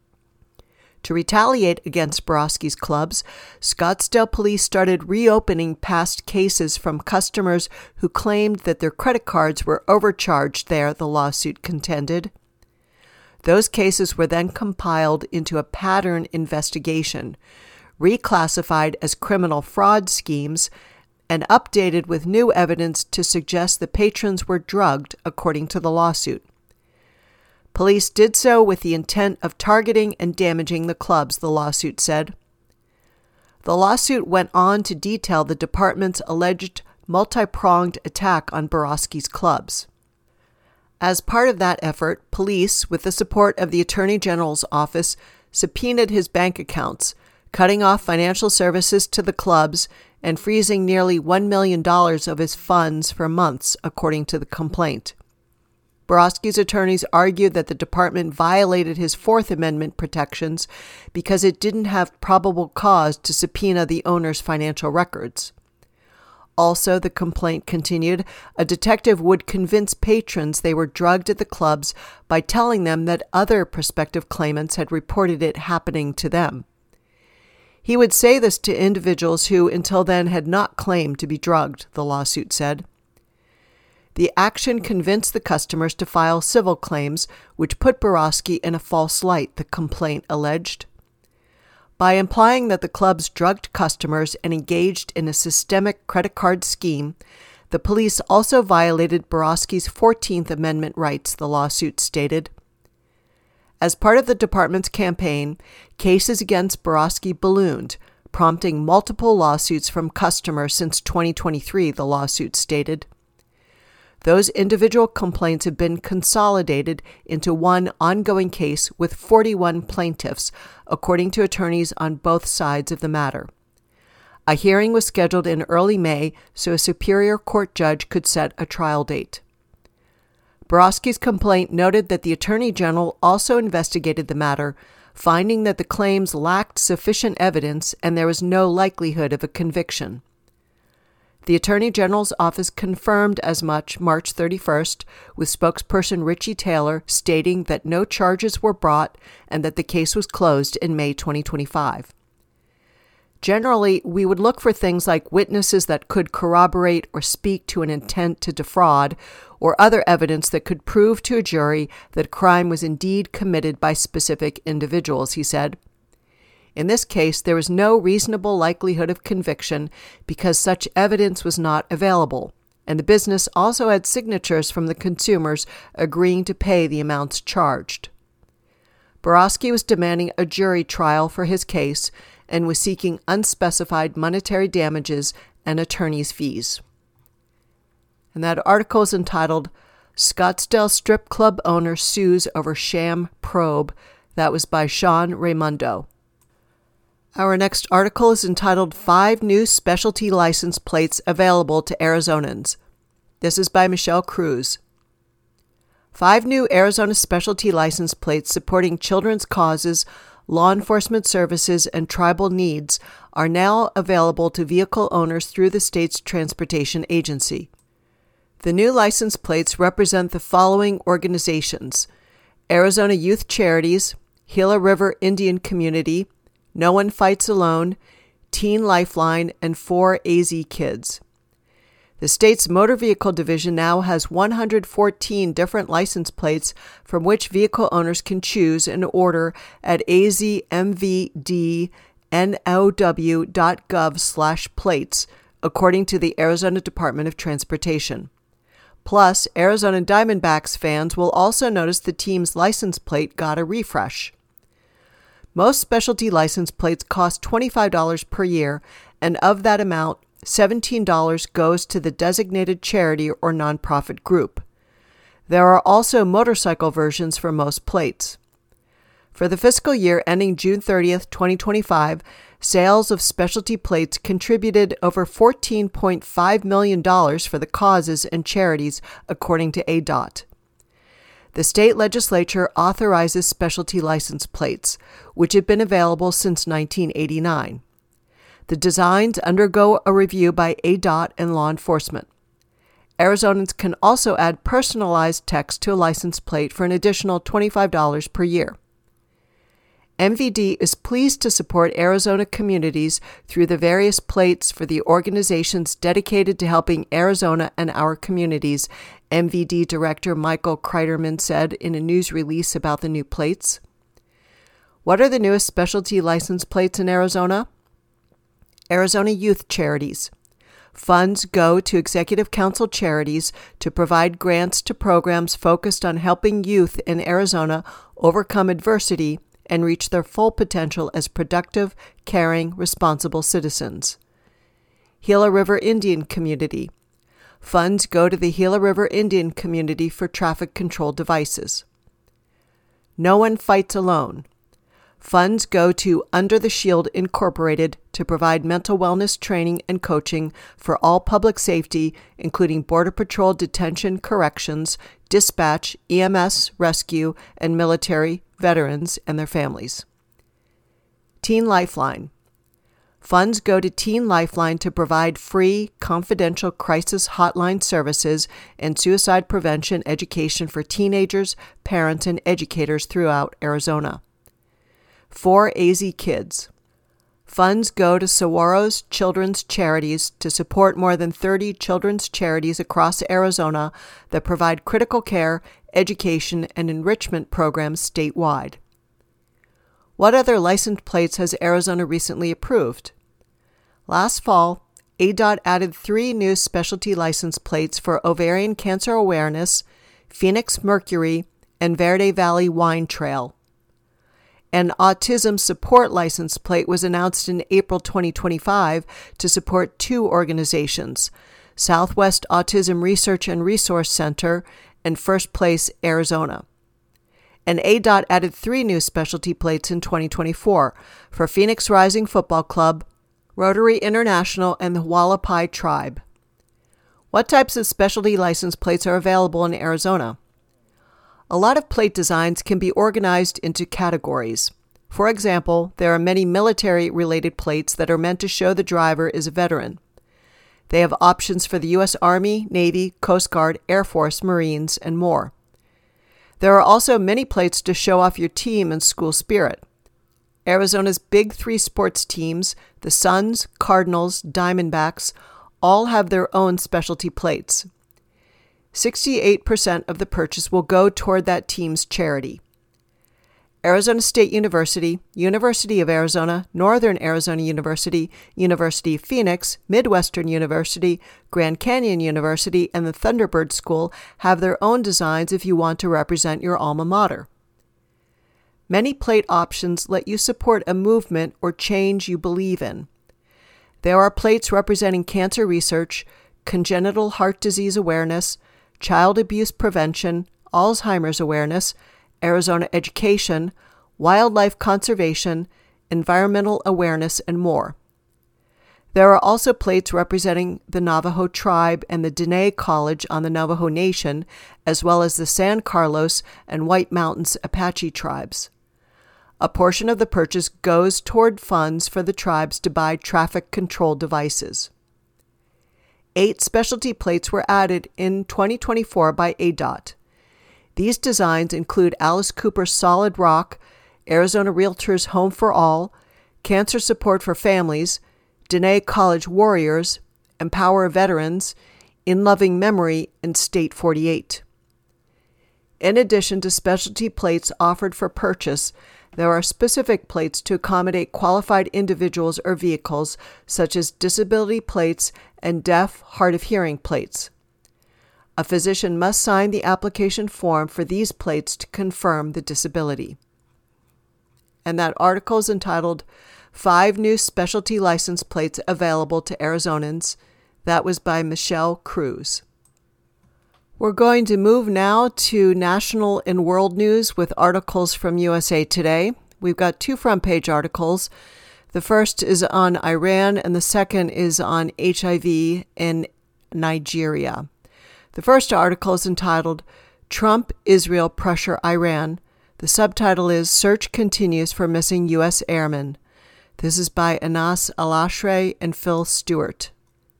A: To retaliate against Borowski's clubs, Scottsdale police started reopening past cases from customers who claimed that their credit cards were overcharged there, the lawsuit contended. Those cases were then compiled into a pattern investigation, reclassified as criminal fraud schemes, and updated with new evidence to suggest the patrons were drugged, according to the lawsuit. Police did so with the intent of targeting and damaging the clubs, the lawsuit said. The lawsuit went on to detail the department's alleged multi-pronged attack on Borowski's clubs. As part of that effort, police, with the support of the Attorney General's office, subpoenaed his bank accounts, cutting off financial services to the clubs and freezing nearly $1 million of his funds for months, according to the complaint. Borowski's attorneys argued that the department violated his Fourth Amendment protections because it didn't have probable cause to subpoena the owner's financial records. Also, the complaint continued, a detective would convince patrons they were drugged at the clubs by telling them that other prospective claimants had reported it happening to them. He would say this to individuals who, until then, had not claimed to be drugged, the lawsuit said. The action convinced the customers to file civil claims, which put Borowski in a false light, the complaint alleged. By implying that the clubs drugged customers and engaged in a systemic credit card scheme, the police also violated Borowski's 14th Amendment rights, the lawsuit stated. As part of the department's campaign, cases against Borowski ballooned, prompting multiple lawsuits from customers since 2023, the lawsuit stated. Those individual complaints have been consolidated into one ongoing case with 41 plaintiffs, according to attorneys on both sides of the matter. A hearing was scheduled in early May so a Superior Court judge could set a trial date. Borowski's complaint noted that the Attorney General also investigated the matter, finding that the claims lacked sufficient evidence and there was no likelihood of a conviction. The Attorney General's office confirmed as much March 31st, with spokesperson Richie Taylor stating that no charges were brought and that the case was closed in May 2025. Generally, we would look for things like witnesses that could corroborate or speak to an intent to defraud, or other evidence that could prove to a jury that a crime was indeed committed by specific individuals, he said. In this case, there was no reasonable likelihood of conviction because such evidence was not available, and the business also had signatures from the consumers agreeing to pay the amounts charged. Borowski was demanding a jury trial for his case and was seeking unspecified monetary damages and attorney's fees. And that article is entitled, Scottsdale Strip Club Owner Sues Over Sham Probe. That was by Sean Raimundo. Our next article is entitled 5 New Specialty License Plates Available to Arizonans. This is by Michelle Cruz. 5 new Arizona specialty license plates supporting children's causes, law enforcement services, and tribal needs are now available to vehicle owners through the state's transportation agency. The new license plates represent the following organizations: Arizona Youth Charities, Gila River Indian Community, No One Fights Alone, Teen Lifeline, and 4AZ Kids. The state's motor vehicle division now has 114 different license plates from which vehicle owners can choose and order at azmvdnow.gov/plates, according to the Arizona Department of Transportation. Plus, Arizona Diamondbacks fans will also notice the team's license plate got a refresh. Most specialty license plates cost $25 per year, and of that amount, $17 goes to the designated charity or nonprofit group. There are also motorcycle versions for most plates. For the fiscal year ending June 30th, 2025, sales of specialty plates contributed over $14.5 million for the causes and charities, according to ADOT. The state legislature authorizes specialty license plates, which have been available since 1989. The designs undergo a review by ADOT and law enforcement. Arizonans can also add personalized text to a license plate for an additional $25 per year. MVD is pleased to support Arizona communities through the various plates for the organizations dedicated to helping Arizona and our communities, MVD Director Michael Kreiderman said in a news release about the new plates. What are the newest specialty license plates in Arizona? Arizona Youth Charities. Funds go to Executive Council charities to provide grants to programs focused on helping youth in Arizona overcome adversity and reach their full potential as productive, caring, responsible citizens. Gila River Indian Community. Funds go to the Gila River Indian community for traffic control devices. No One Fights Alone. Funds go to Under the Shield Incorporated to provide mental wellness training and coaching for all public safety, including Border Patrol detention, corrections, dispatch, EMS, rescue, and military, veterans, and their families. Teen Lifeline. Funds go to Teen Lifeline to provide free, confidential crisis hotline services and suicide prevention education for teenagers, parents, and educators throughout Arizona. 4AZ Kids. Funds go to Saguaro's Children's Charities to support more than 30 children's charities across Arizona that provide critical care, education, and enrichment programs statewide. What other license plates has Arizona recently approved? Last fall, ADOT added 3 new specialty license plates for ovarian cancer awareness, Phoenix Mercury, and Verde Valley Wine Trail. An autism support license plate was announced in April 2025 to support 2 organizations, Southwest Autism Research and Resource Center and First Place Arizona. And ADOT added 3 new specialty plates in 2024 for Phoenix Rising Football Club, Rotary International, and the Hualapai Tribe. What types of specialty license plates are available in Arizona? A lot of plate designs can be organized into categories. For example, there are many military-related plates that are meant to show the driver is a veteran. They have options for the U.S. Army, Navy, Coast Guard, Air Force, Marines, and more. There are also many plates to show off your team and school spirit. Arizona's big 3 sports teams, the Suns, Cardinals, Diamondbacks, all have their own specialty plates. 68% of the purchase will go toward that team's charity. Arizona State University, University of Arizona, Northern Arizona University, University of Phoenix, Midwestern University, Grand Canyon University, and the Thunderbird School have their own designs if you want to represent your alma mater. Many plate options let you support a movement or change you believe in. There are plates representing cancer research, congenital heart disease awareness, child abuse prevention, Alzheimer's awareness, Arizona education, wildlife conservation, environmental awareness, and more. There are also plates representing the Navajo tribe and the Diné College on the Navajo Nation, as well as the San Carlos and White Mountains Apache tribes. A portion of the purchase goes toward funds for the tribes to buy traffic control devices. 8 specialty plates were added in 2024 by ADOT. These designs include Alice Cooper's Solid Rock, Arizona Realtors Home for All, Cancer Support for Families, Diné College Warriors, Empower Veterans, In Loving Memory, and State 48. In addition to specialty plates offered for purchase, there are specific plates to accommodate qualified individuals or vehicles, such as disability plates and deaf, hard of hearing plates. A physician must sign the application form for these plates to confirm the disability. And that article is entitled 5 New Specialty License Plates Available to Arizonans. That was by Michelle Cruz. We're going to move now to national and world news with articles from USA Today. We've got 2 front-page articles. The first is on Iran, and the second is on HIV in Nigeria. The first article is entitled, Trump, Israel Pressure Iran. The subtitle is Search Continues for Missing U.S. Airmen. This is by Anas Alashre and Phil Stewart.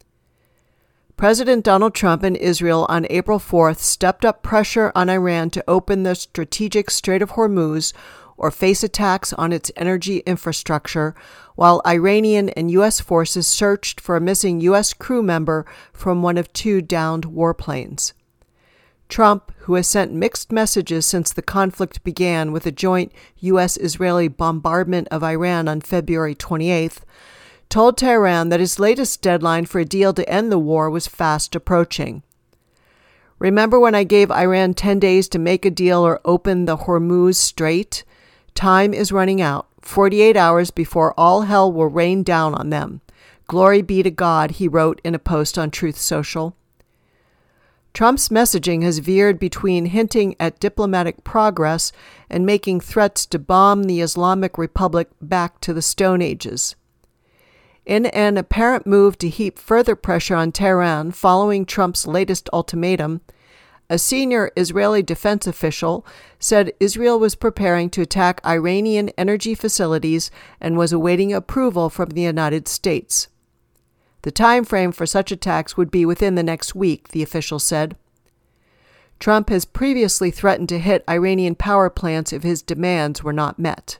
A: President Donald Trump and Israel on April 4th stepped up pressure on Iran to open the strategic Strait of Hormuz or face attacks on its energy infrastructure, while Iranian and U.S. forces searched for a missing U.S. crew member from one of 2 downed warplanes. Trump, who has sent mixed messages since the conflict began with a joint U.S.-Israeli bombardment of Iran on February 28th, told Tehran that his latest deadline for a deal to end the war was fast approaching. "Remember when I gave Iran 10 days to make a deal or open the Hormuz Strait? Time is running out. 48 hours before all hell will rain down on them. Glory be to God," he wrote in a post on Truth Social. Trump's messaging has veered between hinting at diplomatic progress and making threats to bomb the Islamic Republic back to the Stone Ages. In an apparent move to heap further pressure on Tehran following Trump's latest ultimatum, a senior Israeli defense official said Israel was preparing to attack Iranian energy facilities and was awaiting approval from the United States. The time frame for such attacks would be within the next week, the official said. Trump has previously threatened to hit Iranian power plants if his demands were not met.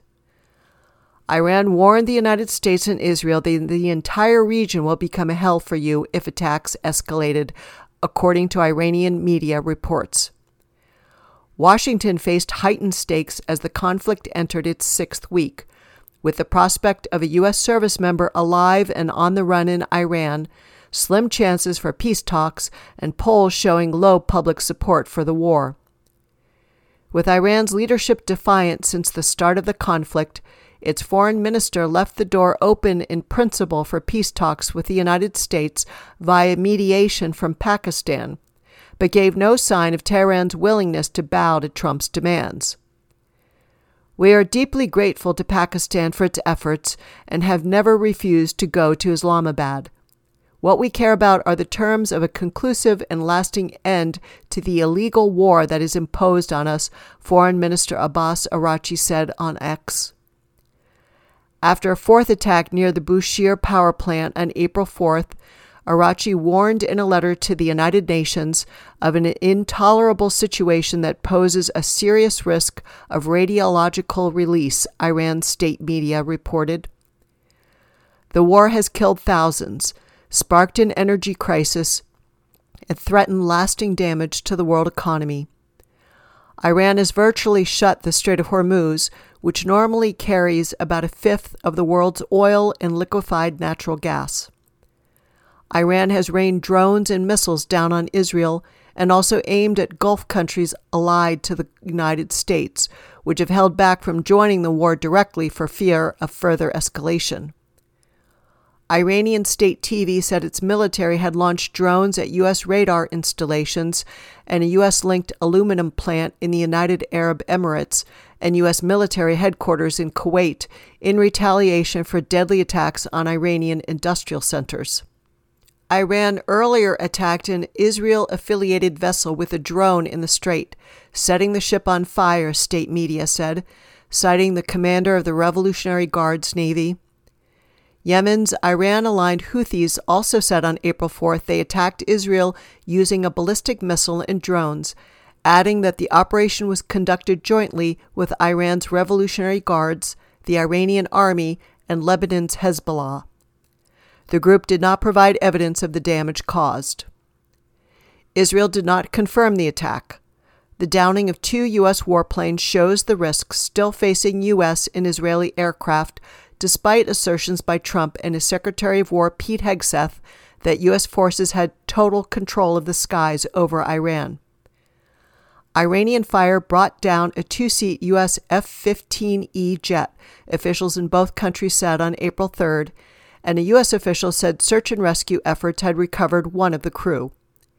A: Iran warned the United States and Israel that the entire region will become a hell for you if attacks escalated, according to Iranian media reports. Washington faced heightened stakes as the conflict entered its 6th week, with the prospect of a U.S. service member alive and on the run in Iran, slim chances for peace talks, and polls showing low public support for the war. With Iran's leadership defiant since the start of the conflict, its foreign minister left the door open in principle for peace talks with the United States via mediation from Pakistan, but gave no sign of Tehran's willingness to bow to Trump's demands. "We are deeply grateful to Pakistan for its efforts and have never refused to go to Islamabad. What we care about are the terms of a conclusive and lasting end to the illegal war that is imposed on us," Foreign Minister Abbas Araghchi said on X. After a 4th attack near the Bushehr power plant on April 4th, Araghchi warned in a letter to the United Nations of an intolerable situation that poses a serious risk of radiological release, Iran's state media reported. "The war has killed thousands, sparked an energy crisis, and threatened lasting damage to the world economy. Iran has virtually shut the Strait of Hormuz, which normally carries about 1/5 of the world's oil and liquefied natural gas. Iran has rained drones and missiles down on Israel and also aimed at Gulf countries allied to the United States, which have held back from joining the war directly for fear of further escalation. Iranian state TV said its military had launched drones at U.S. radar installations and a U.S.-linked aluminum plant in the United Arab Emirates and U.S. military headquarters in Kuwait in retaliation for deadly attacks on Iranian industrial centers. Iran earlier attacked an Israel-affiliated vessel with a drone in the strait, setting the ship on fire, state media said, citing the commander of the Revolutionary Guards Navy. Yemen's Iran-aligned Houthis also said on April 4th they attacked Israel using a ballistic missile and drones, adding that the operation was conducted jointly with Iran's Revolutionary Guards, the Iranian Army, and Lebanon's Hezbollah. The group did not provide evidence of the damage caused. Israel did not confirm the attack. The downing of 2 U.S. warplanes shows the risks still facing U.S. and Israeli aircraft, despite assertions by Trump and his Secretary of War Pete Hegseth that U.S. forces had total control of the skies over Iran. Iranian fire brought down a 2-seat U.S. F-15E jet, officials in both countries said on April 3rd, and a U.S. official said search and rescue efforts had recovered one of the crew.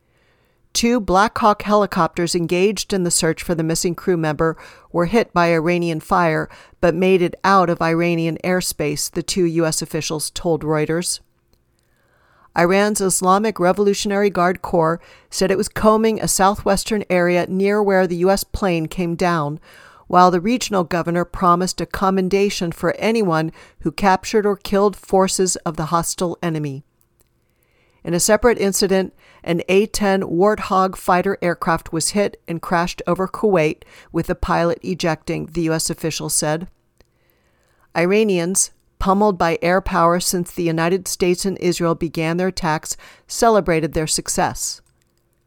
A: 2 Black Hawk helicopters engaged in the search for the missing crew member were hit by Iranian fire, but made it out of Iranian airspace, the 2 U.S. officials told Reuters. Iran's Islamic Revolutionary Guard Corps said it was combing a southwestern area near where the U.S. plane came down, while the regional governor promised a commendation for anyone who captured or killed forces of the hostile enemy. In a separate incident, an A-10 Warthog fighter aircraft was hit and crashed over Kuwait, with the pilot ejecting, the U.S. official said. Iranians, pummeled by air power since the United States and Israel began their attacks, celebrated their success.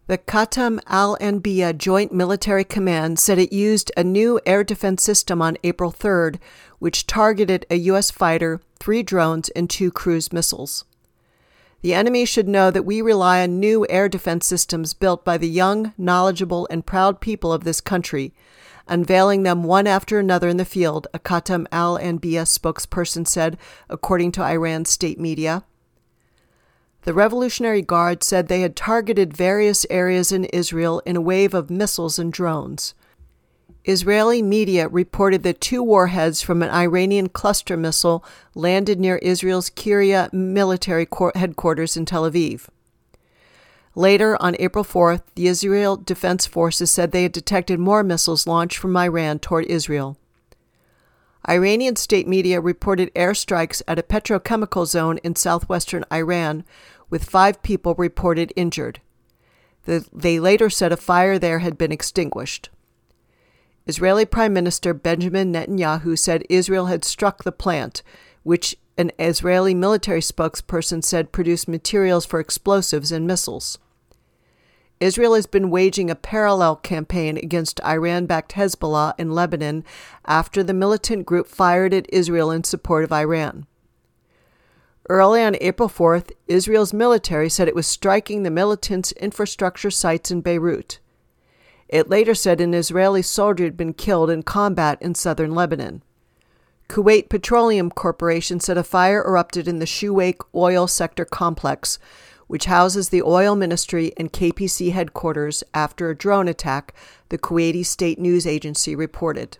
A: The Qatam al-Anbiya Joint Military Command said it used a new air defense system on April 3rd, which targeted a U.S. fighter, 3 drones, and 2 cruise missiles. The enemy should know that we rely on new air defense systems built by the young, knowledgeable, and proud people of this country, unveiling them one after another in the field, a Qatam al-Anbiya spokesperson said, according to Iran's state media. The Revolutionary Guard said they had targeted various areas in Israel in a wave of missiles and drones. Israeli media reported that 2 warheads from an Iranian cluster missile landed near Israel's Kiryat military headquarters in Tel Aviv. Later, on April 4th, the Israel Defense Forces said they had detected more missiles launched from Iran toward Israel. Iranian state media reported airstrikes at a petrochemical zone in southwestern Iran, with 5 people reported injured. They later said a fire there had been extinguished. Israeli Prime Minister Benjamin Netanyahu said Israel had struck the plant, which an Israeli military spokesperson said produced materials for explosives and missiles. Israel has been waging a parallel campaign against Iran-backed Hezbollah in Lebanon after the militant group fired at Israel in support of Iran. Early on April 4th, Israel's military said it was striking the militants' infrastructure sites in Beirut. It later said an Israeli soldier had been killed in combat in southern Lebanon. Kuwait Petroleum Corporation said a fire erupted in the Shuwaik oil sector complex, which houses the oil ministry and KPC headquarters, after a drone attack, the Kuwaiti state news agency reported.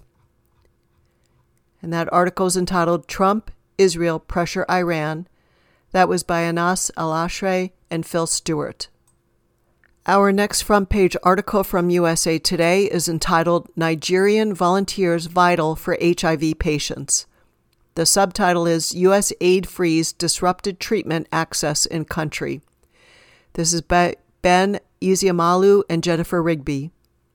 A: And that article is entitled Trump, Israel Pressure Iran. That was by Anas Al-Ashray and Phil Stewart. Our next front page article from USA Today is entitled Nigerian Volunteers Vital for HIV Patients. The subtitle is U.S. Aid Freeze Disrupted Treatment Access in Country. This is by Ben Eziamalu and Jennifer Rigby.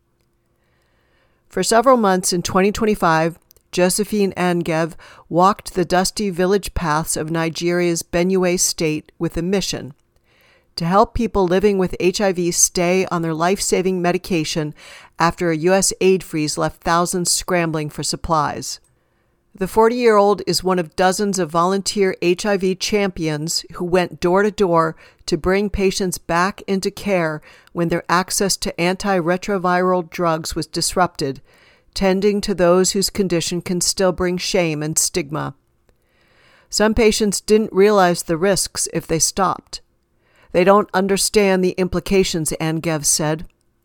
A: For several months in 2025, Josephine Angev walked the dusty village paths of Nigeria's Benue state with a mission: to help people living with HIV stay on their life-saving medication after a U.S. aid freeze left thousands scrambling for supplies. The 40-year-old is one of dozens of volunteer HIV champions who went door to door to bring patients back into care when their access to antiretroviral drugs was disrupted, tending to those whose condition can still bring shame and stigma. Some patients didn't realize the risks if they stopped. They don't understand the implications, Angev said.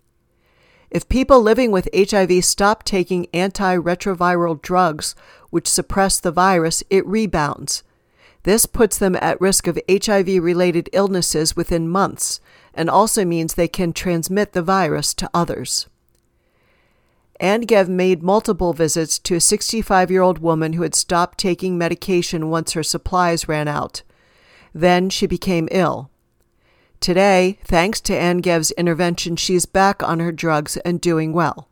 A: If people living with HIV stop taking antiretroviral drugs, which suppress the virus, it rebounds. This puts them at risk of HIV-related illnesses within months, and also means they can transmit the virus to others. Angev made multiple visits to a 65-year-old woman who had stopped taking medication once her supplies ran out. Then she became ill. Today, thanks to Angev's intervention, she is back on her drugs and doing well.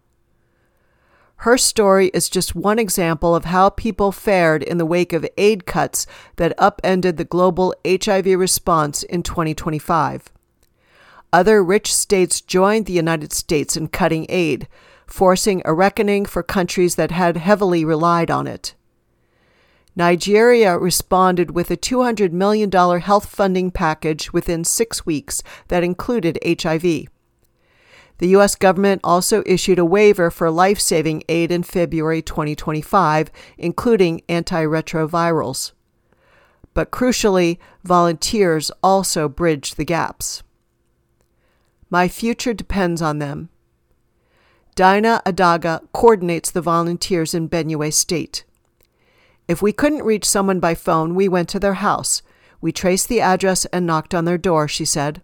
A: Her story is just one example of how people fared in the wake of aid cuts that upended the global HIV response in 2025. Other rich states joined the United States in cutting aid, forcing a reckoning for countries that had heavily relied on it. Nigeria responded with a $200 million health funding package within 6 weeks that included HIV. The U.S. government also issued a waiver for life-saving aid in February 2025, including antiretrovirals. But crucially, volunteers also bridged the gaps. My future depends on them. Dinah Adaga coordinates the volunteers in Benue State. If we couldn't reach someone by phone, we went to their house. We traced the address and knocked on their door, she said.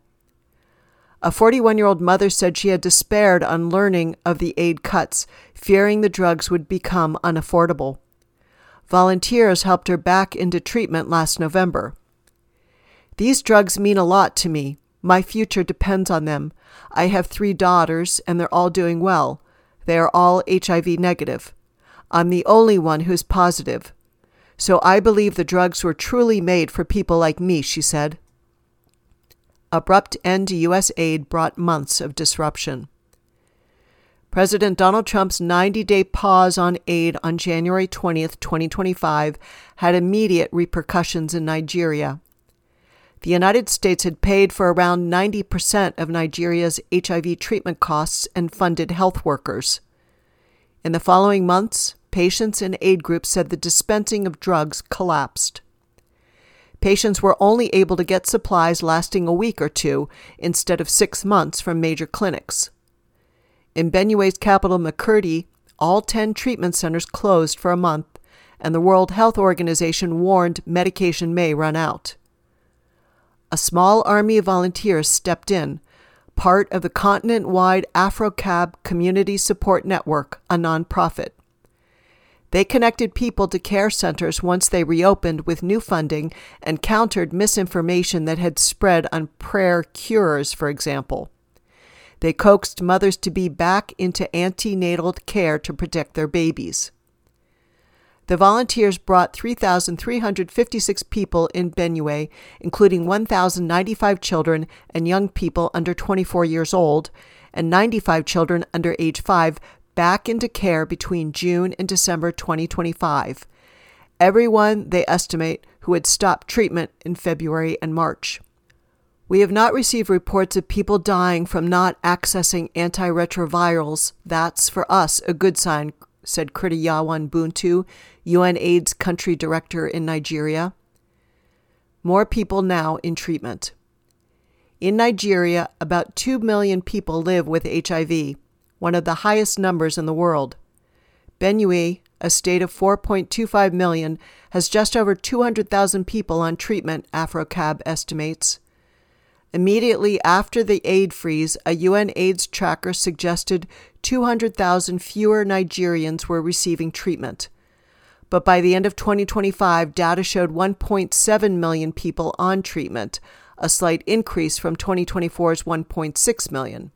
A: A 41-year-old mother said she had despaired on learning of the aid cuts, fearing the drugs would become unaffordable. Volunteers helped her back into treatment last November. These drugs mean a lot to me. My future depends on them. I have 3 daughters, and they're all doing well. They are all HIV negative. I'm the only one who's positive. So I believe the drugs were truly made for people like me, she said. abrupt end to U.S. aid brought months of disruption. President Donald Trump's 90-day pause on aid on January 20th, 2025, had immediate repercussions in Nigeria. The United States had paid for around 90% of Nigeria's HIV treatment costs and funded health workers. In the following months, patients and aid groups said the dispensing of drugs collapsed. Patients were only able to get supplies lasting a week or two instead of 6 months from major clinics. In Benue's capital, Makurdi, all 10 treatment centers closed for a month, and the World Health Organization warned medication may run out. A small army of volunteers stepped in, part of the continent-wide AfroCab Community Support Network, a nonprofit. They connected people to care centers once they reopened with new funding and countered misinformation that had spread on prayer cures, for example. They coaxed mothers-to-be back into antenatal care to protect their babies. The volunteers brought 3,356 people in Benue, including 1,095 children and young people under 24 years old, and 95 children under age 5, back into care between June and December 2025. Everyone, they estimate, who had stopped treatment in February and March. We have not received reports of people dying from not accessing antiretrovirals. That's, for us, a good sign, said Kridiyawan Buntu, UNAIDS country director in Nigeria. More people now in treatment. In Nigeria, about 2 million people live with HIV, one of the highest numbers in the world. Benue, a state of 4.25 million, has just over 200,000 people on treatment, AfroCab estimates. Immediately after the aid freeze, a UNAIDS tracker suggested 200,000 fewer Nigerians were receiving treatment. But by the end of 2025, data showed 1.7 million people on treatment, a slight increase from 2024's 1.6 million.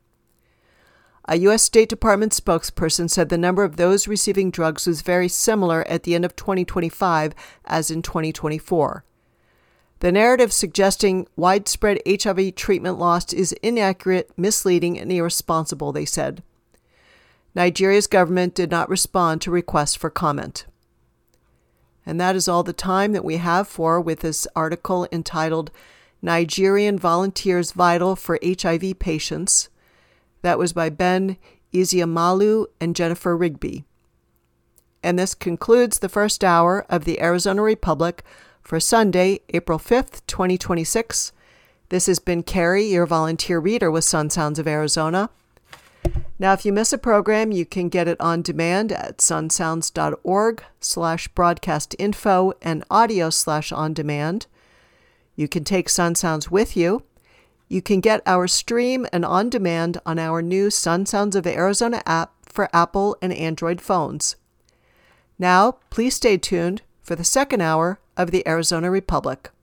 A: A U.S. State Department spokesperson said the number of those receiving drugs was very similar at the end of 2025 as in 2024. The narrative suggesting widespread HIV treatment loss is inaccurate, misleading, and irresponsible, they said. Nigeria's government did not respond to requests for comment. And that is all the time that we have with this article entitled Nigerian Volunteers Vital for HIV Patients. That was by Ben Eziamalu and Jennifer Rigby. And this concludes the first hour of the Arizona Republic for Sunday, April 5th, 2026. This has been Carrie, your volunteer reader with Sun Sounds of Arizona. Now, if you miss a program, you can get it on demand at sunsounds.org/broadcastinfo and audio/on-demand. You can take Sun Sounds with you. You can get our stream and on-demand on our new Sun Sounds of Arizona app for Apple and Android phones. Now, please stay tuned for the second hour of the Arizona Republic.